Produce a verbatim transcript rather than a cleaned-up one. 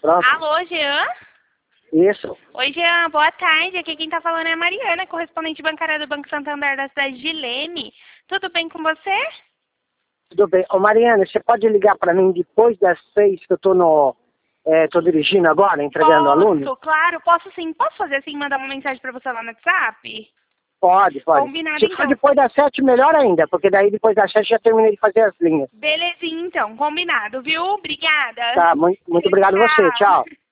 Pronto. Alô, Jean? Isso. Oi, Jean, boa tarde. Aqui quem tá falando é a Mariana, correspondente bancária do Banco Santander da cidade de Leme. Tudo bem com você? Tudo bem. Ô, Mariana, você pode ligar para mim depois das seis que eu tô no... É, tô dirigindo agora, entregando Posso, aluno? claro. Posso sim. Posso fazer assim, mandar uma mensagem pra você lá no WhatsApp? Pode, pode. Combinado, Se for então. depois das sete, melhor ainda, porque daí depois das sete já terminei de fazer as linhas. Belezinha, então. Combinado, viu? Obrigada. Tá, muito, muito obrigado a você. Tchau.